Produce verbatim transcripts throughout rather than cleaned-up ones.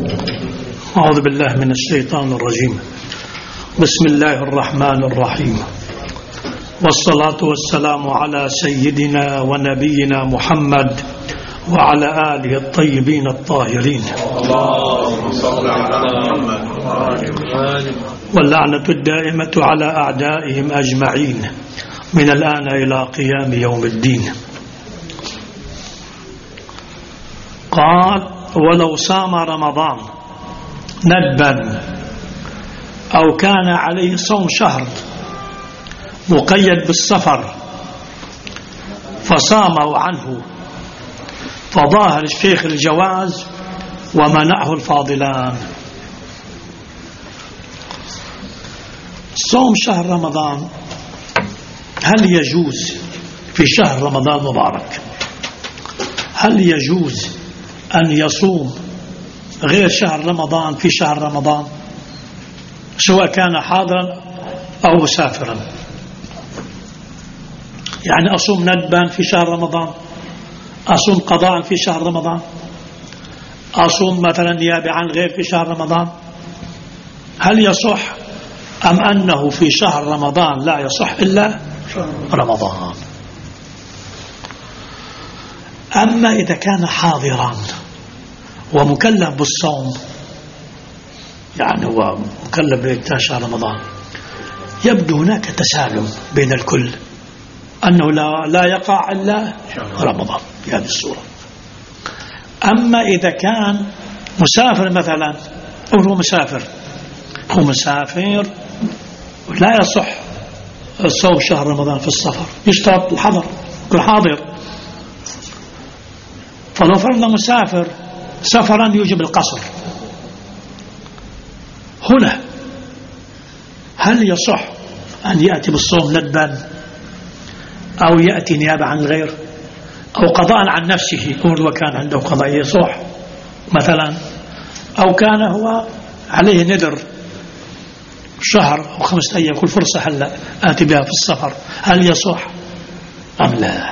أعوذ بالله من الشيطان الرجيم. بسم الله الرحمن الرحيم، والصلاة والسلام على سيدنا ونبينا محمد وعلى آله الطيبين الطاهرين، اللهم صل على محمد، واللعنة الدائمة على أعدائهم أجمعين من الآن إلى قيام يوم الدين. قال: ولو صام رمضان ندبا أو كان عليه صوم شهر مقيد بالسفر فصاموا عنه، فظاهر الشيخ الجواز ومنعه الفاضلان. صوم شهر رمضان هل يجوز في شهر رمضان المبارك؟ هل يجوز أن يصوم غير شهر رمضان في شهر رمضان، سواء كان حاضرا أو مسافرا؟ يعني أصوم ندبا في شهر رمضان، أصوم قضاء في شهر رمضان، أصوم مثلا نيابة عن غير في شهر رمضان، هل يصح أم أنه في شهر رمضان لا يصح إلا رمضان؟ أما إذا كان حاضرا ومكلف بالصوم، يعني هو مكلف بشهر رمضان، يبدو هناك تسالم بين الكل أنه لا, لا يقع إلا رمضان بهذه الصورة. أما إذا كان مسافر مثلا، أو هو مسافر هو مسافر لا يصح صوم شهر رمضان في السفر، يشترط الحضر، كل حاضر. فلو فرضنا مسافر سفرا يوجب القصر، هنا هل يصح أن يأتي بالصوم ندبا أو يأتي نيابة عن الغير أو قضاء عن نفسه، وكان عنده قضاء يصح مثلا، أو كان هو عليه نذر شهر أو خمسة أيام كل فرصة هلا آتي بها في السفر، هل يصح أم لا؟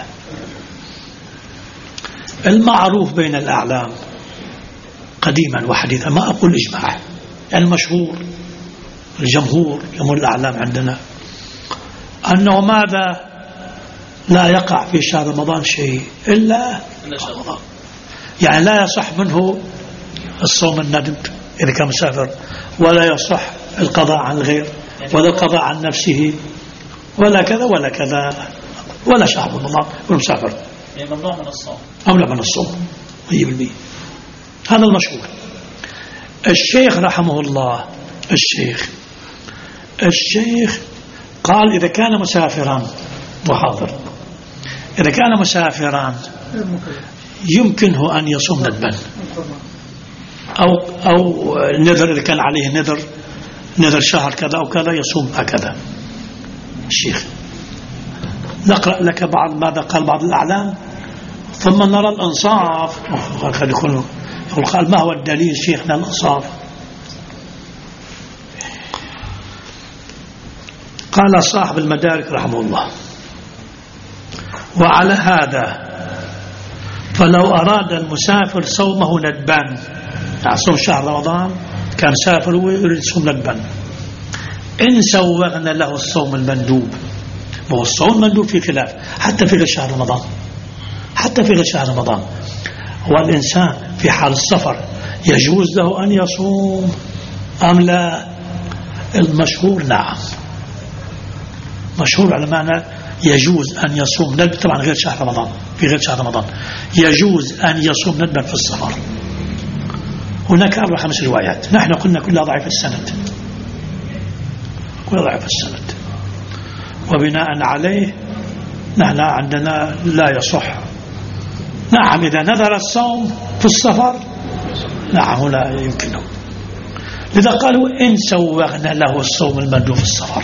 المعروف بين الأعلام قديما وحديثا، ما أقول إجماع، يعني المشهور الجمهور جمهور الأعلام عندنا أنه ماذا لا يقع في شهر رمضان شيء إلا رمضان، يعني لا يصح منه الصوم الندب إذا كان مسافر، ولا يصح القضاء عن الغير، ولا القضاء عن نفسه، ولا كذا ولا كذا، ولا شهر رمضان والمسافر ممنوع من الصوم، ممنوع من الصوم مية بالمية. هذا المشهور. الشيخ رحمه الله الشيخ الشيخ قال إذا كان مسافرا وحاضر، إذا كان مسافرا يمكنه أن يصوم ندبا أو أو نذر، إذا كان عليه نذر نذر شهر كذا أو كذا يصوم هكذا. الشيخ نقرأ لك بعض ماذا قال بعض الأعلام ثم نرى الإنصاف. يقول قال ما هو الدليل شيخنا الإنصاف؟ قال صاحب المدارك رحمه الله: وعلى هذا فلو أراد المسافر صومه ندبا، يعني صوم شهر رمضان كان سافر ويريد صوم ندبا، إن سوغنا له الصوم المندوب. ما هو الصوم المندوب في خلاف حتى في غير شهر رمضان، حتى في غير شهر رمضان. هو الإنسان في حال السفر يجوز له أن يصوم أم لا؟ المشهور نعم، مشهور على معنى يجوز أن يصوم ندب، طبعا غير شهر رمضان، في غير شهر رمضان يجوز أن يصوم ندبا في السفر. هناك أربع خمس روايات، نحن قلنا كلها ضعيف السند، كلها ضعيف السند، وبناء عليه نحن عندنا لا يصح. نعم إذا نذر الصوم في السفر نعم لا يمكنه، لذا قالوا إن سوغنا له الصوم المندوب في السفر.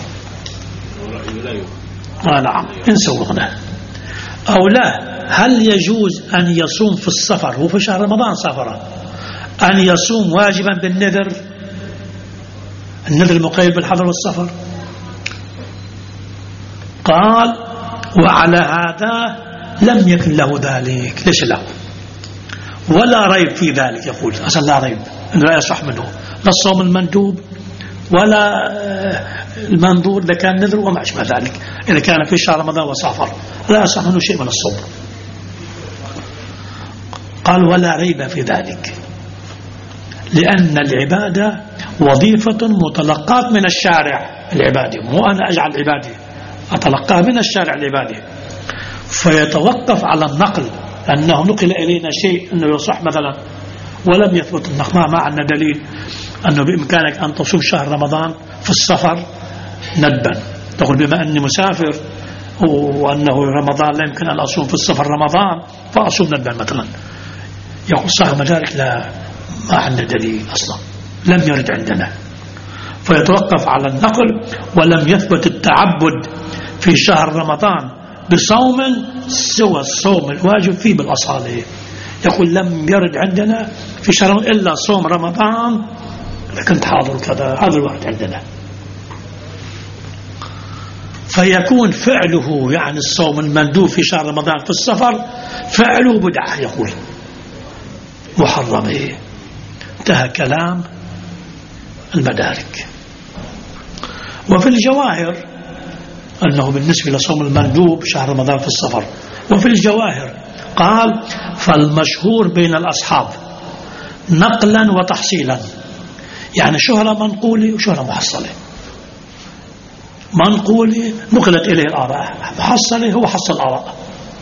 آه نعم إن سوغنا أو لا. هل يجوز أن يصوم في السفر، هو في شهر رمضان سافر، أن يصوم واجبا بالنذر، النذر المقيد بالحضر والسفر؟ قال: وعلى هذا لم يكن له ذلك. ليش له؟ ولا ريب في ذلك، يقول أصلا لا ريب أنه لا يصح منه لا الصوم المندوب ولا المنظور إذا كان نذر وما أشبه ذلك. إذا كان في شهر رمضان وسافر لا يصح منه شيء من الصوم. قال ولا ريب في ذلك، لأن العبادة وظيفة متلقاة من الشارع العبادي، مو أنا أجعل عبادي، أتلقاها من الشارع العبادي، فيتوقف على النقل، أنه نقل إلينا شيء أنه يصح مثلا ولم يثبت النقل، ما عندنا دليل أنه بإمكانك أن تصوم شهر رمضان في السفر ندبا، تقول بما أني مسافر وأنه رمضان لا يمكن أن أصوم في السفر رمضان فأصوم ندبا مثلا، يقول صاحب ذلك لا، ما عندنا دليل أصلا، لم يرد عندنا، فيتوقف على النقل. ولم يثبت التعبد في شهر رمضان بصوم سوى الصوم الواجب فيه بالأصالة، يقول لم يرد عندنا في شهر إلا صوم رمضان إذا كنت حاضر كذا، هذا الوقت عندنا. فيكون فعله يعني الصوم المندوب في شهر رمضان في السفر فعله بدعة، يقول محرم. إيه انتهى كلام المدارك. وفي الجواهر أنه بالنسبة لصوم المندوب شهر رمضان في السفر، وفي الجواهر قال فالمشهور بين الأصحاب نقلا وتحصيلا، يعني شهرة منقولة وشهرة محصلة. منقولة نقلت إليه الآراء، محصلة هو حصل الآراء.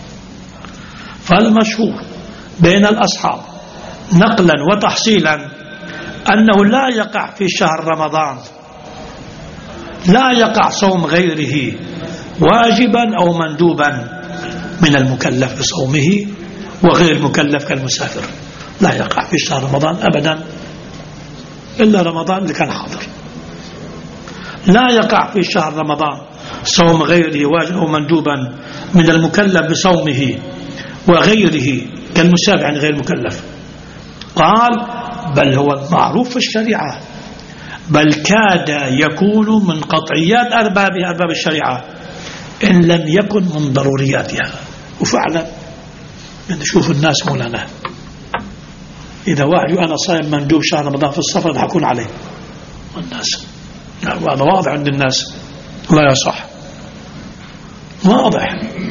فالمشهور بين الأصحاب نقلا وتحصيلا أنه لا يقع في شهر رمضان، لا يقع صوم غيره واجبا أو مندوبا من المكلف بصومه وغير المكلف كالمسافر، لا يقع في شهر رمضان أبدا إلا رمضان اللي كان حاضر. لا يقع في شهر رمضان صوم غيره واجب أو مندوبا من المكلف بصومه وغيره كالمسافر عن غير المكلف. قال بل هو المعروف في الشريعة، بل كاد يكون من قطعيات أربابها أرباب الشريعة إن لم يكن من ضرورياتها. وفعلا نشوف الناس مولانا إذا واحد أنا صايم مندوب شهر رمضان في السفر يضحكون عليه والناس، هذا واضح عند الناس لا يصح، واضح.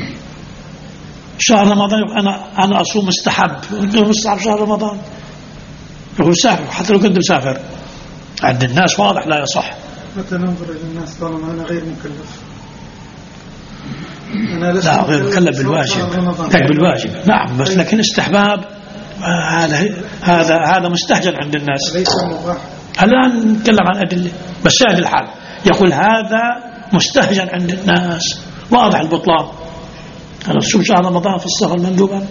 شهر رمضان أنا أنا أصوم مستحب، مستحب شهر رمضان يقول مسافر حتى لو كنت مسافر، عند الناس واضح لا يصح. متى ننظر إلى الناس طالما أنا غير مكلف؟ أنا لا غير مكلف بالواجب، تك بالواجب نعم، بس لكن استحباب هذا هذا هذا مستهجن عند الناس. ليس مباح. الآن نتكلم عن أدلة، بس شاهد الحال يقول هذا مستهجن عند الناس، واضح البطلان. أنا شو شهر رمضان في السفر مندوبا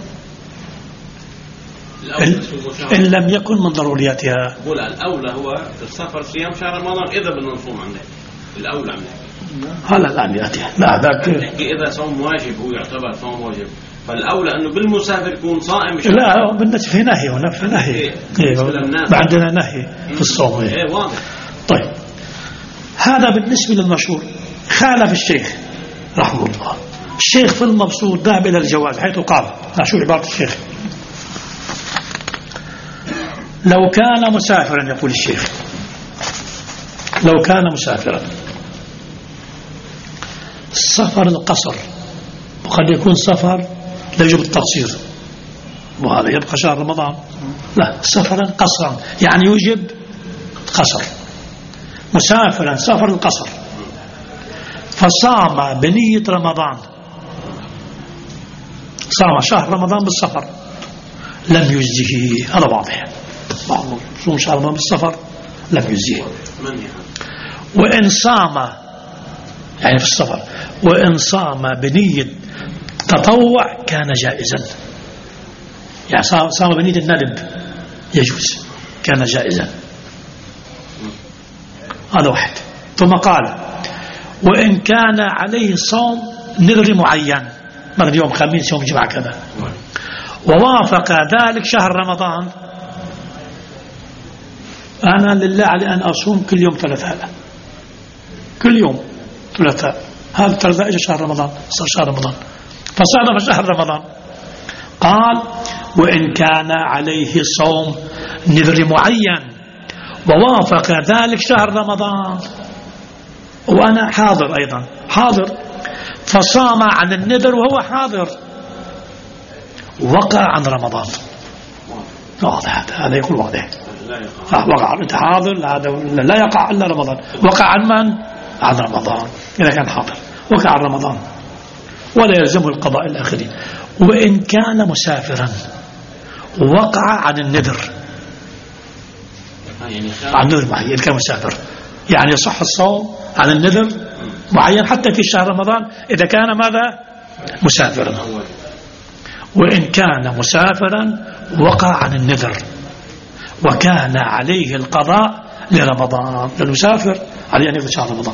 إن لم يكن من ضرورياتها. قول الأولى هو في السفر صيام شهر رمضان إذا بدنا نصوم عنه الأولى عنه. هلا الآن يأتي لا ذاك إذا صوم واجب هو يعتبر صوم واجب، فالأولى أنه بالمسافر يكون صائم. لا بالنسبة في نهي هنا في نهي إيه. إيه. عندنا نهي في الصوم. إيه. إيه واضح. طيب هذا بالنسبة للمشهور. خالف الشيخ رحمه الله، الشيخ في المبسوط ذهب إلى الجواز، حيث قال شو عبارة الشيخ: لو كان مسافرا، يقول الشيخ لو كان مسافرا سفر القصر، وقد يكون سفر لا يجب التقصير وهذا يبقى شهر رمضان، لا سفرا قصرا يعني يوجب قصر، مسافرا سفر القصر فصام بنية رمضان، صام شهر رمضان بالسفر لم يجزه، هذا واضح، صوم شهر رمضان بالسفر لم يجزه. وإن صام يعني في السفر وإن صام بنية تطوع كان جائزا، يعني صام بنية الندب يجوز، كان جائزا. هذا واحد. ثم قال: وإن كان عليه صوم نذر معين، مثلا يوم خميس يوم جمعة كذا، ووافق ذلك شهر رمضان، أنا لله علي أن أصوم كل يوم ثلاثاء، كل يوم ثلاثاء، هذا ثلاثاء شهر رمضان، صار شهر رمضان، فصار في شهر رمضان قال وإن كان عليه صوم نذر معين ووافق ذلك شهر رمضان، وأنا حاضر أيضا حاضر، فصام عن النذر وهو حاضر، وقع عن رمضان. واضح هذا، هذا يقول واضح. وقع أنت حاضر، هذا لا يقع إلا رمضان. وقع عن من؟ عن رمضان. إذا كان حاضر وقع عن رمضان ولا يلزمه القضاء الآخرين. وإن كان مسافرا وقع عن النذر، عن نذر معين. إذا كان مسافر يعني يصح الصوم عن النذر معين حتى في شهر رمضان إذا كان ماذا؟ مسافرا. وإن كان مسافرا وقع عن النذر وكان عليه القضاء لرمضان، للمسافر عليه أن يقضي شهر رمضان.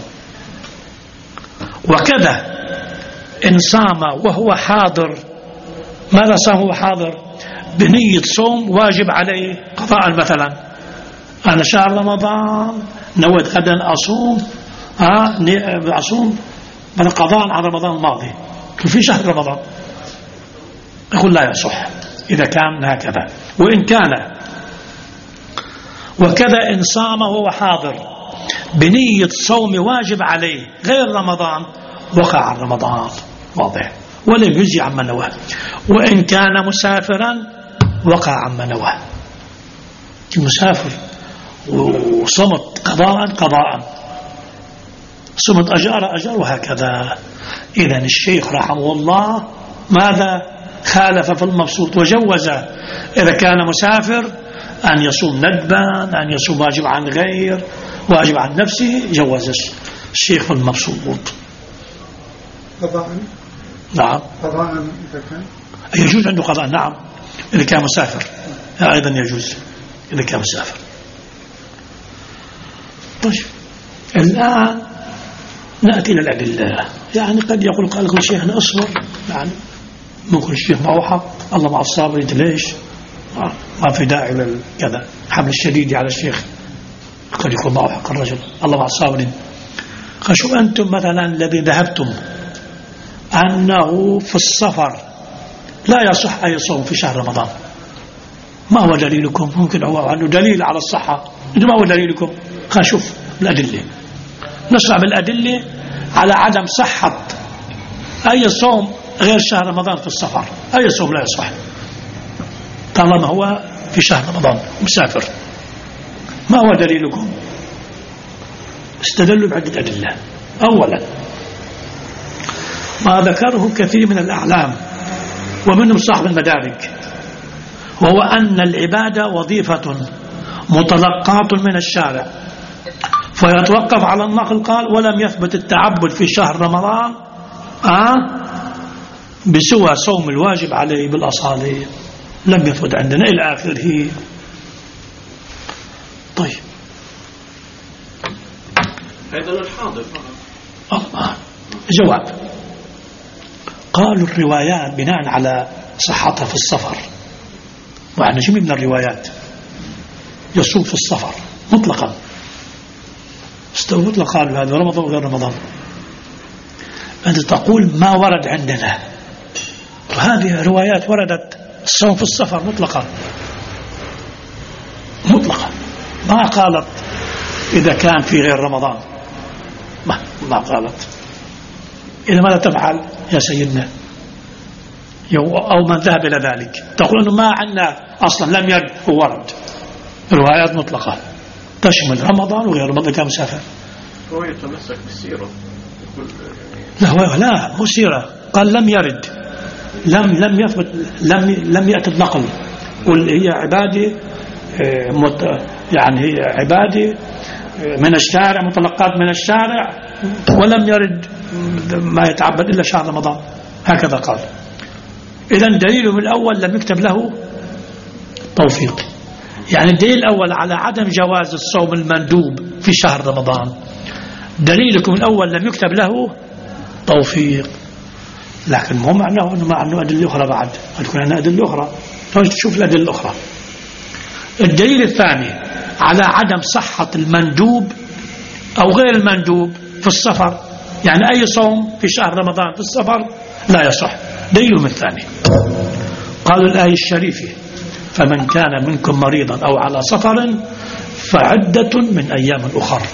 وكذا إن صام وهو حاضر، ماذا صام وهو حاضر؟ بنية صوم واجب عليه قضاء. مثلا أنا شهر رمضان نويت غدا أصوم ها أصوم من قضاء عن رمضان الماضي في شهر رمضان، يقول لا يصح إذا كان هكذا. وإن كان وكذا إن صام وهو حاضر بنية صوم واجب عليه غير رمضان وقع عن رمضان. واضح. ولم يجزي عما نواه. وإن كان مسافرا وقع عما نواه. المسافر وصمت قضاء قضاء، صمت أجار أجار، وهكذا. إذن الشيخ رحمه الله ماذا؟ خالف في المبسوط وجوز إذا كان مسافر أن يصوم ندبا، أن يصوم واجب عن غير واجب عن نفسه، جوز الشيخ في المبسوط. قضاء؟ نعم. قضاء إذا كان يجوز عنده قضاء. نعم إذا كان مسافر أيضا يجوز إذا كان مسافر. طيب الآن نأتي للأدلة. يعني قد يقول قال لكم شيخنا اصبر، يعني ممكن الشيخ معه حق، الله مع الصابرين. ليش؟ ما في داعي لكذا حمل الشديد على الشيخ، قد يكون معه حق الرجل، الله مع الصابرين. شو أنتم مثلا الذي ذهبتم أنه في السفر لا يصح أي صوم في شهر رمضان، ما هو دليلكم؟ ممكن هو عنده دليل على الصحة، ما هو دليلكم؟ خلينا نشوف الأدلة، نشرع بالأدلة على عدم صحة أي صوم غير شهر رمضان في السفر. أي صوم لا يصح طالما هو في شهر رمضان مسافر. ما هو دليلكم؟ استدلوا بعدة أدلة. أولا ما ذكره كثير من الأعلام ومنهم صاحب المدارك، وهو أن العبادة وظيفة متلقاة من الشارع، فيتوقف على النقل. قال ولم يثبت التعبد في شهر رمضان آه بسوى صوم الواجب عليه بالأصالة، لم يثبت عندنا إلى آخره. طيب أيضا الحاضر الله جواب. قالوا الروايات بناء على صحتها في السفر، وعن جميع من الروايات يصوم في السفر مطلقا، استوى مطلقا. قالوا هذا رمضان وغير رمضان. أنت تقول ما ورد عندنا، وهذه روايات وردت الصوم في السفر مطلقا مطلقا، ما قالت إذا كان في غير رمضان، ما, ما قالت. إذا ماذا تفعل يا سيدنا أو من ذهب إلى ذلك؟ تقول أنه ما عندنا أصلا لم يرد ورد، روايات مطلقة تشمل رمضان وغير رمضان كان مسافر. هو يتمسك بالسيرة. لا هو لا مو سيرة، قال لم يرد، لم لم يثبت، لم لم يأتي النقل. وهي عبادة يعني هي عبادة من الشارع، متلقات من الشارع، ولم يرد ما يتعبد إلا شهر رمضان، هكذا قال. إذن دليله من الأول لم يكتب له توفيق، يعني الدليل الأول على عدم جواز الصوم المندوب في شهر رمضان، دليلكم الأول لم يكتب له توفيق. لكن مو معناه أنه ما عنده أدلة أخرى، بعد قد يكون عندنا أدلة أخرى. تشوف الأدلة الأخرى. الدليل الثاني على عدم صحة المندوب أو غير المندوب في السفر، يعني أي صوم في شهر رمضان في السفر لا يصح، دليلهم الثاني قالوا الآية الشريفة فمن كان منكم مريضا أو على سفر فعدة من أيام أخر.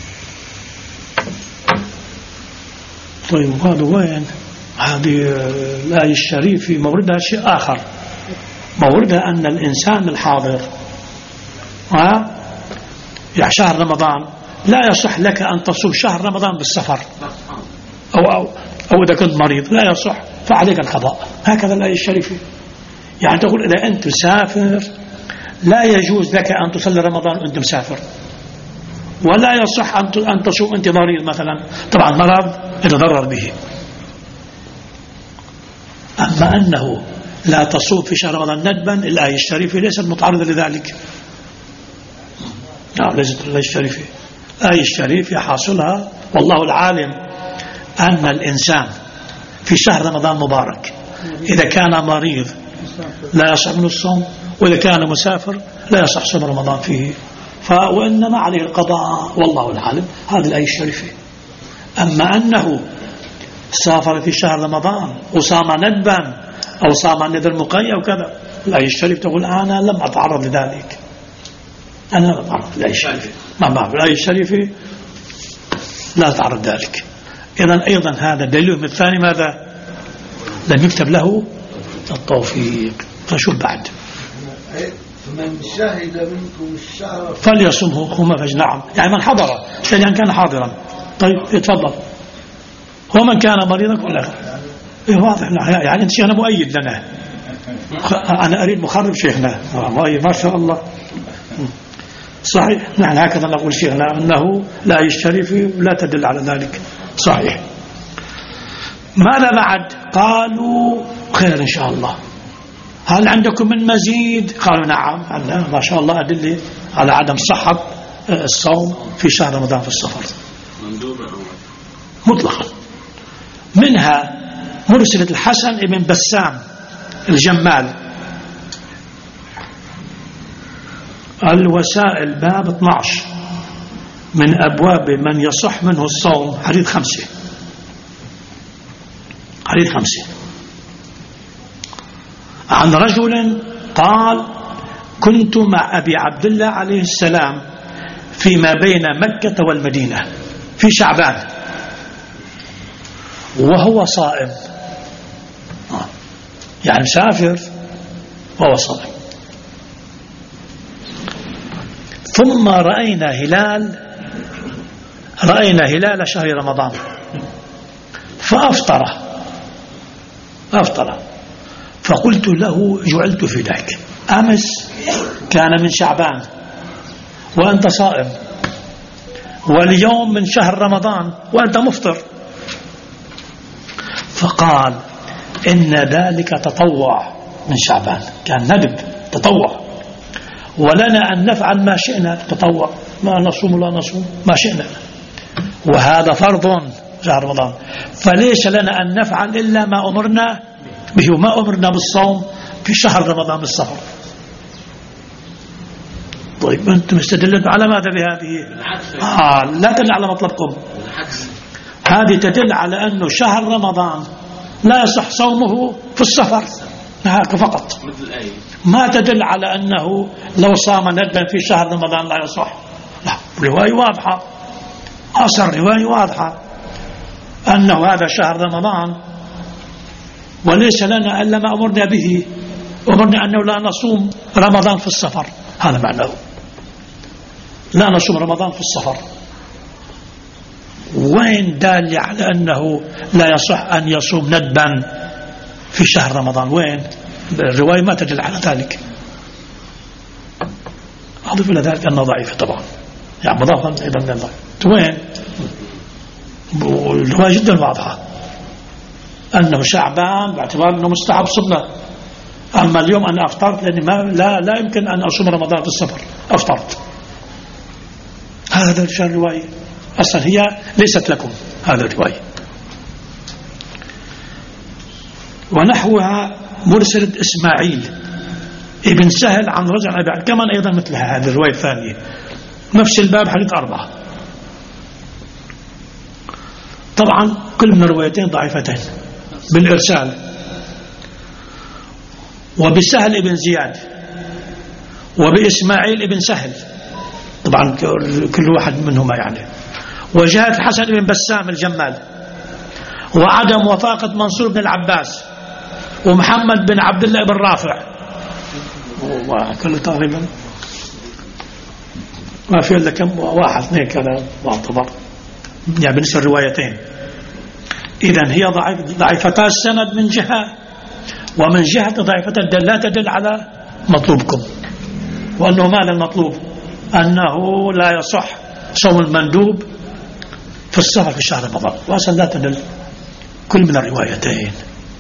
طيب هذا وين؟ هذه الآية الشريفة موردها شيء آخر، موردها أن الإنسان الحاضر ها يعني شهر رمضان لا يصح لك أن تصوم شهر رمضان بالسفر أو, أو, أو إذا كنت مريض لا يصح فعليك القضاء. هكذا الآية الشريفة يعني تقول إذا أنت مسافر لا يجوز لك أن تصلي رمضان وأنت مسافر، ولا يصح أن تصوم أنت مريض مثلا، طبعا مرض يتضرر به. أما أنه لا تصوم في شهر رمضان ندبا الآية الشريفة ليست متعرضة لذلك. لا ليست الآية الشريفة، الآية الشريفة حاصلها والله العالم أن الإنسان في شهر رمضان مبارك إذا كان مريض لا يصح من الصوم، وإذا كان مسافر لا يصح صوم رمضان فيه، وإنما عليه القضاء والله العالم. هذه الآية الشريفة. أما أنه سافر في شهر رمضان وصام ندبا أو صام النذر مقيد أو كذا، الآية الشريفة تقول أنا لم أتعرض لذلك، أنا لم أتعرض للآية الشريفة، ما بعرف الآية الشريفة لا تعرض ذلك. إذن أيضا هذا دليل الثاني ماذا؟ لم يكتب له التوفيق. فشو بعد؟ من شهد منكم الشهر فليصمه هم فج. نعم يعني من حضر يعني كان حاضرا. طيب يتفضل. ومن كان مريضا كل آخر. إيه واضح يعني أنت شيخنا مؤيد لنا، أنا أريد مخرب شيخنا مؤيد ما شاء الله. صحيح نحن هكذا نقول شيخنا أنه لا يشتري لا تدل على ذلك. صحيح. ماذا بعد؟ قالوا خير إن شاء الله، هل عندكم من مزيد؟ قالوا نعم عندنا ما شاء الله أدلة على عدم صحة الصوم في شهر رمضان في السفر مطلقا. منها مرسلة الحسن ابن بسام الجمال الوسائل باب اثني عشر من أبواب من يصح منه الصوم، حديث خمسة، حديث خمسة عن رجل قال كنت مع أبي عبد الله عليه السلام فيما بين مكة والمدينة في شعبان وهو صائم، يعني مسافر وهو صائم. ثم رأينا هلال رأينا هلال شهر رمضان فأفطر أفطر فقلت له جعلت فداك، أمس كان من شعبان وأنت صائم، واليوم من شهر رمضان وأنت مفطر. فقال إن ذلك تطوع من شعبان، كان ندب تطوع، ولنا أن نفعل ما شئنا تطوع، ما نصوم ولا نصوم ما شئنا، وهذا فرض شهر رمضان، فليس لنا أن نفعل إلا ما أمرنا به، وما أمرنا بالصوم في شهر رمضان بالسفر. طيب أنتم استدلتوا على ماذا بهذه؟ آه لا تدل على مطلبكم، هذه تدل على أنه شهر رمضان لا يصح صومه في السفر هكذا فقط، ما تدل على أنه لو صام ندبا في شهر رمضان لا يصح. لا، رواية واضحة، أصل رواية واضحة أنه هذا شهر رمضان وليس لنا إلا ما أمرنا به، أمرنا أنه لا نصوم رمضان في السفر، هذا معناه لا نصوم رمضان في السفر. وين دال على أنه لا يصح أن يصوم ندبا في شهر رمضان؟ وين الرواية؟ ما تدل على ذلك. أضيف إلى ذلك أنه ضعيف طبعا، يعني مضافا أيضا من الضعيف. وين الرواية جدا واضحة أنه شعبان باعتبار أنه مستحب صبنا، أما اليوم أنا أفطرت لأني ما لا لا يمكن أن أصوم رمضان في السفر، أفطرت. هذا الشيء الرواية أصلا هي ليست لكم هذا الرواية. ونحوها مرسلة إسماعيل ابن سهل عن رجل أبي كمان أيضا مثلها هذه الرواية الثانية، نفس الباب حديث أربعة. طبعا كل من الروايتين ضعيفتين بالإرسال. وبسهل بن زياد وبإسماعيل بن سهل، طبعا كل واحد منهما يعني، وجهة الحسن بن بسام الجمال، وعدم وفاقة منصور بن العباس، ومحمد بن عبد الله بن رافع، وكله تقريبا ما في إلا كم واحد اثنين كذا معتبر يعني بالنسبة للروايتين. إذن هي ضعيف ضعيفتا السند من جهة، ومن جهة ضعيفتا الدل لا تدل على مطلوبكم، وأنه ماذا المطلوب؟ أنه لا يصح صوم المندوب في السفر في شهر رمضان، وأصلا لا تدل كل من الروايتين.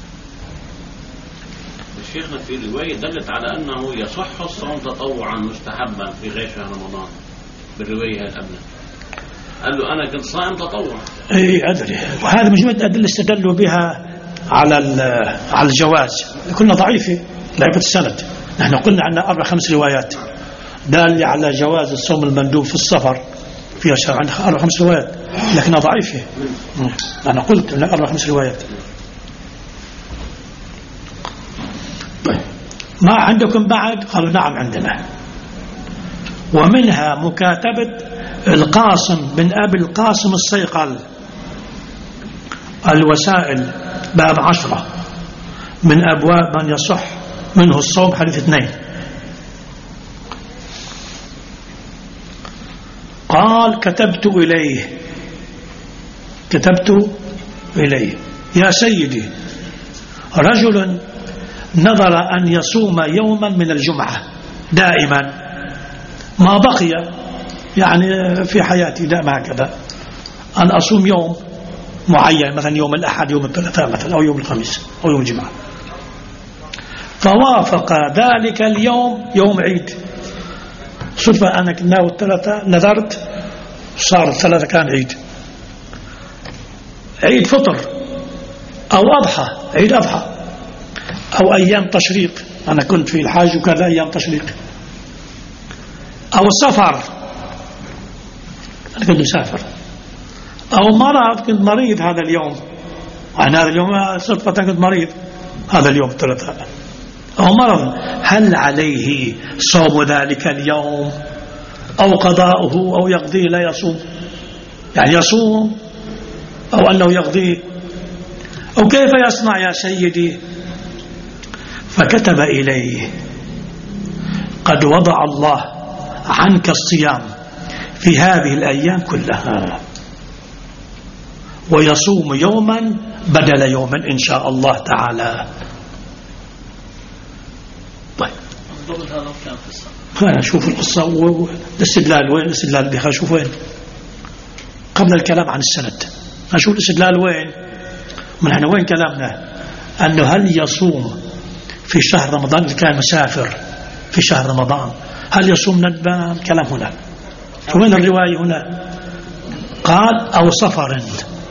شيخنا في الرواية دلت على أنه يصح الصوم تطوعا مستحبا في غير شهر رمضان، بالرواية الأبنى قال له أنا كنت صائم تطوع. اي أدري، وهذا مجموعة أدلة استدلوا بها على على الجواز، كلنا ضعيفة ضعيفة السند. نحن قلنا عندنا أربع خمس روايات دالة على جواز الصوم المندوب في السفر فيها شهر، عندنا أربع خمس روايات لكنها ضعيفة. أنا قلت عندنا أربع خمس روايات. ما عندكم بعد؟ قالوا نعم عندنا. ومنها مكاتبة القاسم بن أبي القاسم الصيقل الوسائل باب عشرة من أبواب من يصح منه الصوم حديث اثنين. قال كتبت إليه كتبت إليه يا سيدي رجل نظر أن يصوم يوما من الجمعة دائما ما بقي يعني في حياتي دائما هكذا، أن أصوم يوم معين مثلا يوم الأحد يوم الثلاثاء مثلا أو يوم الخميس أو يوم الجمعة، فوافق ذلك اليوم يوم عيد. صدفة أنا كنا الثلاثاء نذرت صار الثلاثاء كان عيد، عيد فطر أو أضحى، عيد أضحى أو أيام تشريق، أنا كنت في الحاج وكذا أيام تشريق، أو سفر أنا كنت مسافر، أو مرض كنت مريض هذا اليوم، عن هذا اليوم صدفة كنت مريض هذا اليوم الثلاثاء أو مرض، هل عليه صوم ذلك اليوم أو قضاؤه أو يقضيه؟ لا يصوم، يعني يصوم أو أنه يقضيه، أو كيف يصنع يا سيدي؟ فكتب إليه قد وضع الله عنك الصيام في هذه الأيام كلها، ويصوم يوما بدل يوم إن شاء الله تعالى. طيب أنا أشوف القصة والاستدلال وين؟ الاستدلال بها أشوف وين قبل الكلام عن السند، أشوف الاستدلال وين من هنا، وين كلامنا أنه هل يصوم في شهر رمضان إذا كان مسافر في شهر رمضان هل يصوم ندبان؟ كلام هنا، وين الرواية هنا؟ قال أو سفر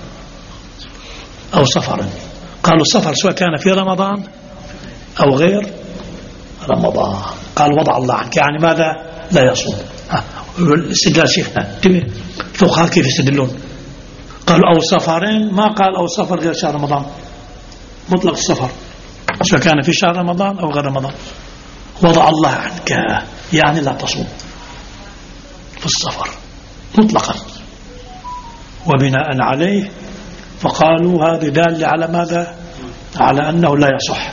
أو سفر، قالوا السفر سواء كان في رمضان أو غير رمضان، قال وضع الله عنك يعني ماذا؟ لا يصوم. الاستدلال شيخنا فقهاء كيف يستدلون؟ قالوا أو سفرين، ما قال أو سفر غير شهر رمضان، مطلق السفر سواء كان في شهر رمضان أو غير رمضان، وضع الله عنك يعني لا تصوم في السفر مطلقا. وبناء عليه فقالوا هذا دال على ماذا؟ على أنه لا يصح.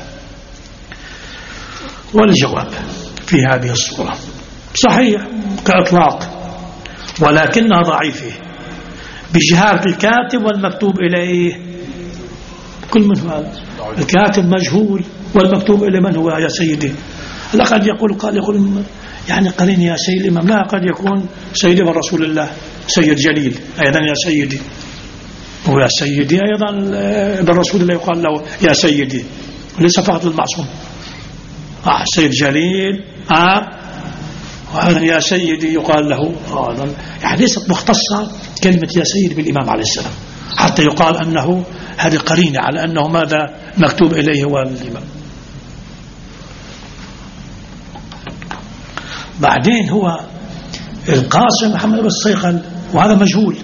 والجواب في هذه الصورة صحيح كإطلاق، ولكنها ضعيفة بجهالة الكاتب والمكتوب إليه. كل من هو الكاتب مجهول والمكتوب إليه من هو يا سيدي؟ لقد يقول قال يقول يعني قرين يا سيد الإمام، لا قد يكون سيدي من رسول الله سيد جليل أيضا يا سيدي، ويا سيدي أيضا ابن رسول الله يقال له يا سيدي، وليس فقط المعصوم. آه سيد جليل آه وهذا يا سيدي يقال له آه يعني ليست مختصة كلمة يا سيدي بالإمام عليه السلام، حتى يقال أنه هذه قرينة على أنه ماذا مكتوب إليه هو الإمام. بعدين هو القاسم محمد بن الصيقل وهذا مجهول،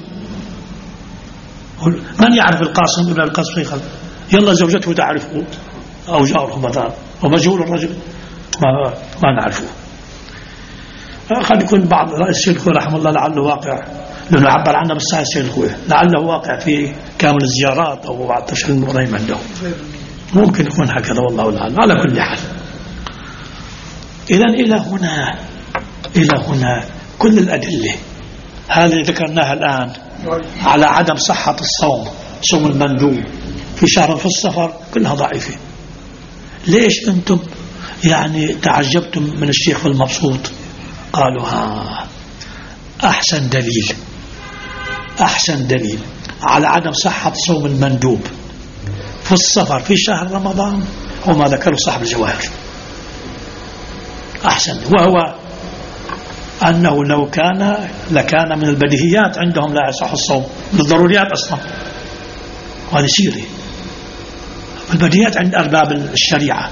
من يعرف القاسم ابن القاسم الصيقل؟ يلا زوجته تعرفه أو جاره مثلا ومجهول الرجل ما, ما نعرفه. قد يكون بعض رئيس الكويت رحمه الله لعله واقع، لأنه عبر عنه بالساعة السيد الكويت، لعله واقع في كامل الزيارات أو بعض تشغيل المريم عنده، ممكن يكون هكذا والله أعلم. على كل حال، إذن إلى هنا إلى هنا كل الأدلة هذه ذكرناها الآن على عدم صحة الصوم، صوم المندوب في شهر في السفر، كلها ضعيفة. ليش أنتم يعني تعجبتم من الشيخ المبسوط؟ قالوا ها أحسن دليل أحسن دليل على عدم صحة صوم المندوب في السفر في شهر رمضان هو ما ذكره صاحب الجواهر. أحسن، وهو أنه لو كان لكان من البديهيات عندهم لا يصح الصوم، من الضروريات أصلا، وهذا سيري البديهيات عند أرباب الشريعة.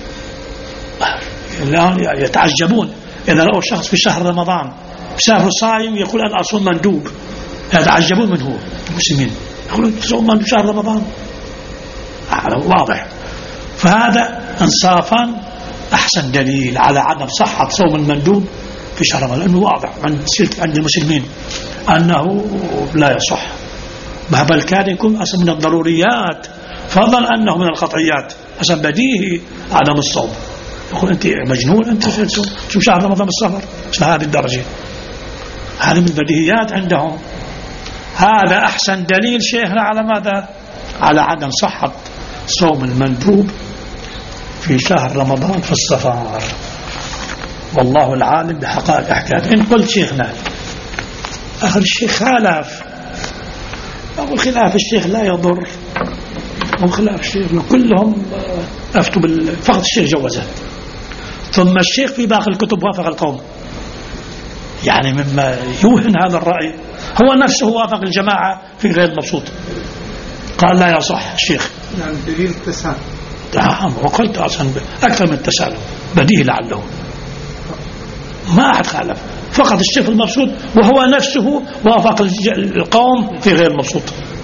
الآن يتعجبون إذا رأوا شخص في شهر رمضان في شهر صائم يقول أنا أصوم مندوب، يتعجبون منه المسلمين، يقولون صوم مندوب شهر رمضان، واضح. فهذا انصافا أحسن دليل على عدم صحة صوم المندوب في شهر رمضان، لأنه واضح عند المسلمين أنه لا يصح، بل كان يكون أصلا من الضروريات فضلا أنه من القطعيات، أصلا بديهي عدم الصوم. يقول أنت مجنون، أنت شو شهر رمضان بالسفر هذه الدرجة، هذه من البديهيات عندهم. هذا أحسن دليل شيخنا على ماذا؟ على عدم صحة صوم المندوب في شهر رمضان في السفر، والله العالم بحقائق أحكام. إن قلت شيخنا آخر الشيخ خالف، أقول خلاف الشيخ لا يضر، وخلاف الشيخ كلهم أفتوا بال... فقط الشيخ جوزه، ثم الشيخ في باقي الكتب وافق القوم، يعني مما يوهن هذا الرأي هو نفسه وافق الجماعة في غير مبسوط، قال لا يصح الشيخ. يعني دليل التساهل. نعم، وقلت أصلا أكثر من التساهل بديه لعله، ما أحد خالف، فقط الشيخ المبسوط وهو نفسه وافق القوم في غير مبسوط.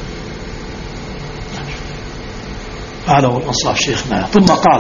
هذا هو الإنصاف شيخنا. ثم قال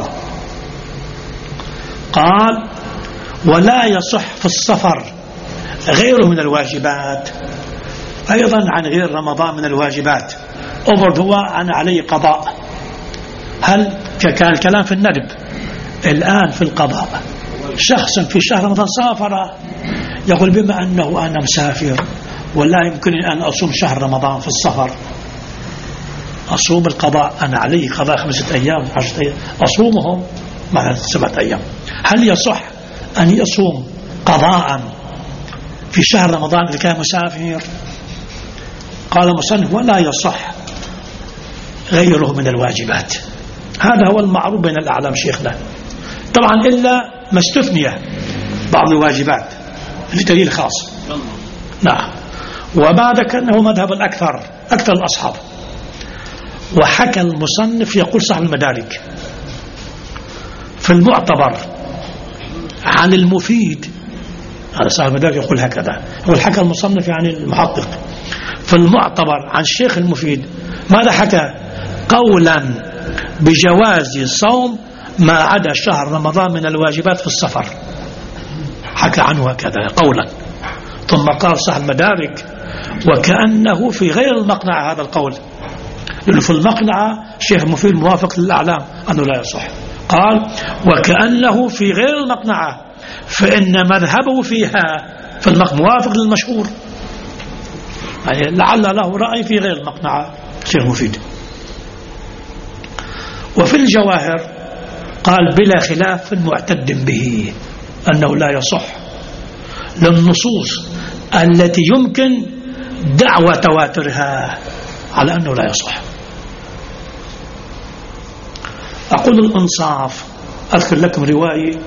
قال ولا يصح في السفر غيره من الواجبات، أيضا عن غير رمضان من الواجبات، أفرض هو أنا عليه قضاء. هل كان الكلام في الندب، الآن في القضاء شخص في شهر رمضان سافر، يقول بما أنه أنا مسافر ولا يمكنني أن أصوم شهر رمضان في السفر، أصوم القضاء، أنا عليه قضاء خمسة أيام عشرة أيام أصومهم مع سبعة أيام. هل يصح أن يصوم قضاء في شهر رمضان إذا كان مسافر؟ قال المصنف ولا يصح غيره من الواجبات. هذا هو المعروف بين الأعلام شيخنا، طبعا إلا ما استثنية بعض الواجبات لدليل خاص. نعم، وما ذكرناه مذهب الأكثر أكثر الأصحاب. وحكى المصنف يقول صاحب المدارك في المعتبر عن المفيد، هذا صاحب المدارك يقول هكذا، يقول حكى المصنف يعني المحقق في المعتبر عن الشيخ المفيد ماذا حكى؟ قولا بجواز صوم ما عدا شهر رمضان من الواجبات في السفر، حكى عنه هكذا قولا. ثم قال صاحب المدارك وكأنه في غير المقنعة هذا القول، لأنه في المقنعة الشيخ المفيد موافق للأعلام أنه لا يصح، قال وكأنه في غير المقنعة فإن مذهبه فيها في المقنعة موافق للمشهور، يعني لعل له رأي في غير المقنعة الشيخ المفيد. وفي الجواهر قال بلا خلاف معتد به أنه لا يصح للنصوص التي يمكن دعوى تواترها على أنه لا يصح. أقول الإنصاف، أذكر لكم رواية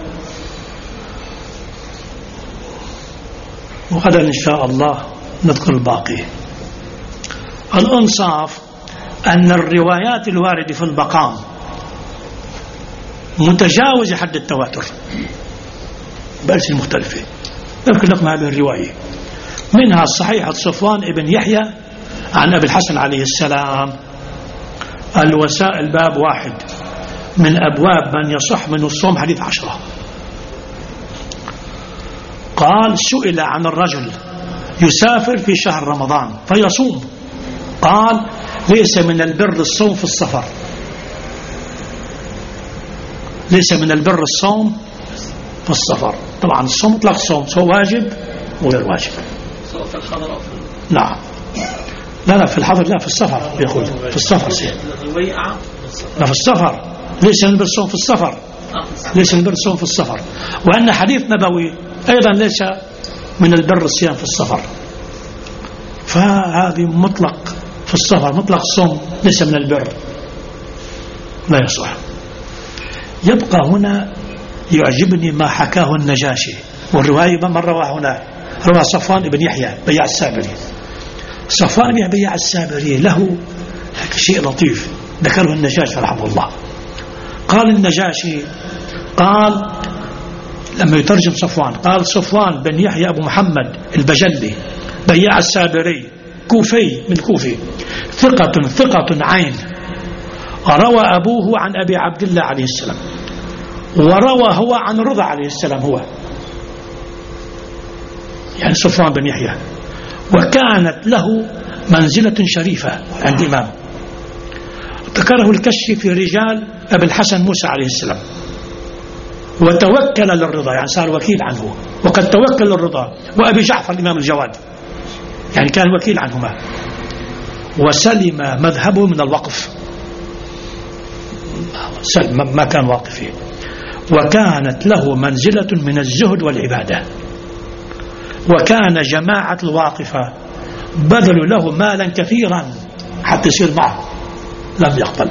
وغدا إن شاء الله نذكر الباقي. الإنصاف أن الروايات الواردة في المقام متجاوزة حد التواتر بألسنة مختلفة. أذكر لكم هذه الرواية، منها صحيحة صفوان ابن يحيى عن أبي الحسن عليه السلام، الوسائل باب واحد من أبواب من يصح من الصوم حديث عشرة. قال سئل عن الرجل يسافر في شهر رمضان فيصوم، قال ليس من البر الصوم في السفر، ليس من البر الصوم في السفر. طبعا الصوم مطلق الصوم، سواء واجب وغير واجب. سواء في الحضر أو في نعم. لا لا في الحضر، لا في السفر يقول في السفر سيد. لا في السفر ليس من البر الصوم في السفر، ليس من البر الصوم في السفر. وأن حديث نبوي أيضا ليس من البر الصيام في السفر، فهذه مطلق في السفر، مطلق الصوم ليس من البر، لا يصح. يبقى هنا يعجبني ما حكاه النجاشي، والرواية من رواه هنا رواه صفوان بن يحيى بياع السابري. صفوان بن بياع السابري له شيء لطيف ذكره النجاشي رحمه الله. قال النجاشي، قال لما يترجم صفوان، قال صفوان بن يحيى أبو محمد البجلي بياع السابري كوفي من كوفي، ثقة ثقة عين، روى أبوه عن أبي عبد الله عليه السلام، وروى هو عن رضا عليه السلام، هو يعني صفوان بن يحيى، وكانت له منزلة شريفة عند إمام. ذكره الكشي في رجال أبي الحسن موسى عليه السلام، وتوكل للرضا يعني صار وكيل عنه، وقد توكل للرضا وأبي جعفر الإمام الجواد يعني كان وكيل عنهما، وسلم مذهبه من الوقف، ما كان واقفين، وكانت له منزلة من الزهد والعبادة. وكان جماعة الواقفة بذلوا له مالا كثيرا حتى يصير معه، لم يقبل.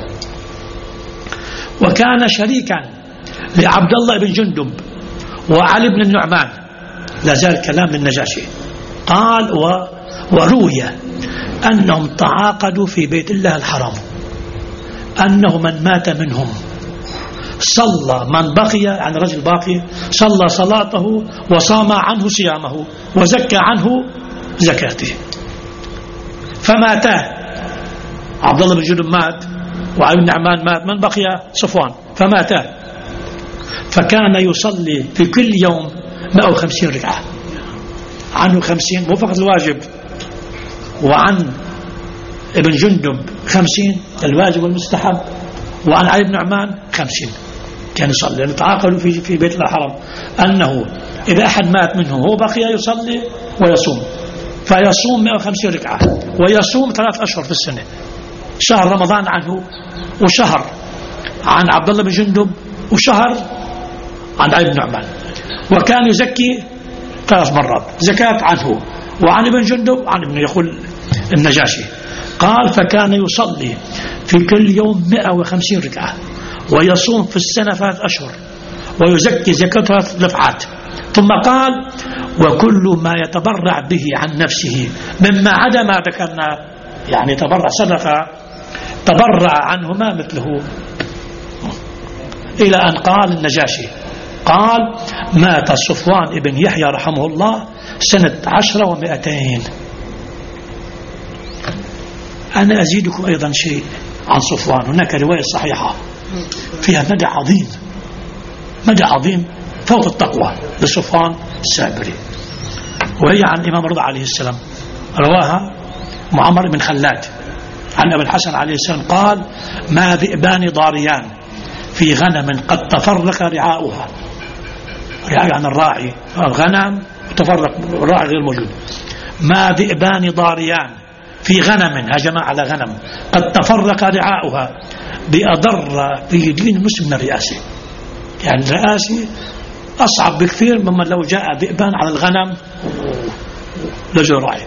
وكان شريكا لعبد الله بن جندب وعلي بن النعمان، لا زال كلام للنجاشي. قال و وروي أنهم تعاقدوا في بيت الله الحرام أنه من مات منهم صلى، من بقي عن رجل باقي صلى صلاته وصام عنه صيامه وزكى عنه زكاته. فماتا عبد الله بن جندب مات وعلي بن النعمان مات، من بقي صفوان فماتا، فكان يصلي في كل يوم مئة وخمسين ركعة، عنه خمسين مو فقط الواجب، وعن ابن جندب خمسين الواجب والمستحب، وعن علي بن نعمان خمسين كان يصلي. يعني تعاقلوا في في بيت الحرم أنه إذا أحد مات منهم هو بقي يصلي ويصوم، فيصوم مئة وخمسين ركعة ويصوم ثلاث أشهر في السنة، شهر رمضان عنه وشهر عن عبد الله بن جندب وشهر عن علي بن نعمان. وكان يزكي ثلاث مرات زكاة عنه وعن ابن جندب عن ابن، يقول النجاشي قال فكان يصلي في كل يوم مئة وخمسين ركعة ويصوم في السنة ثلاث أشهر ويزكي زكاة ثلاث دفعات. ثم قال وكل ما يتبرع به عن نفسه مما عدا ما ذكرنا، يعني تبرع صدقة تبرع عنهما مثله، إلى أن قال النجاشي قال مات صفوان ابن يحيى رحمه الله سنة عشرة ومئتين. أنا أزيدكم أيضا شيء عن صفوان. هناك رواية صحيحة فيها مدى عظيم، مدى عظيم فوق التقوى لصفوان السابري، وهي عن الإمام رضا عليه السلام، رواها معمر بن خلاد عن أبي الحسن عليه السلام قال ما ذئبان ضاريان في غنم قد تفرق رعاؤها، رعاء عن الراعي، الغنم تفرق الراعي غير موجود، ما ذئبان ضاريان في غنم هجم على غنم قد تفرق رعاؤها بأضر في دين المسلم من الرئاسة. يعني الرئاسة أصعب بكثير مما لو جاء ذئبان على الغنم لجل راعي،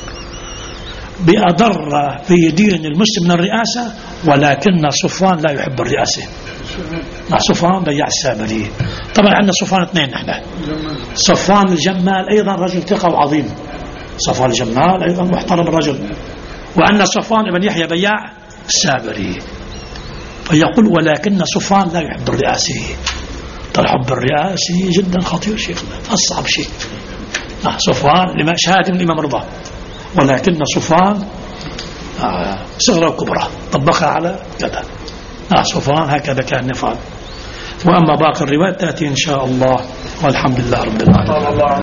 بأضر في دين المسلم من الرئاسة. ولكن صفوان لا يحب الرئاسة، مع صفوان بياع السابري. طبعا عندنا صفوان اثنين نحن، صفوان الجمال أيضا رجل ثقة وعظيم، صفوان الجمال أيضا محترم الرجل، وأن صفوان ابن يحيى بياع السابري. فيقول ولكن صفوان لا يحب الرئاسة. ترى حب الرئاسة جدا خطير شيخنا، أصعب شيء. نعم صفوان لما شهادة من الإمام رضا، ولكن صفوان صغرى وكبرى طبقها على كذا. مع صفوان هكذا كان نفعل. وأما باقي الروايات تأتي إن شاء الله، والحمد لله رب العالمين.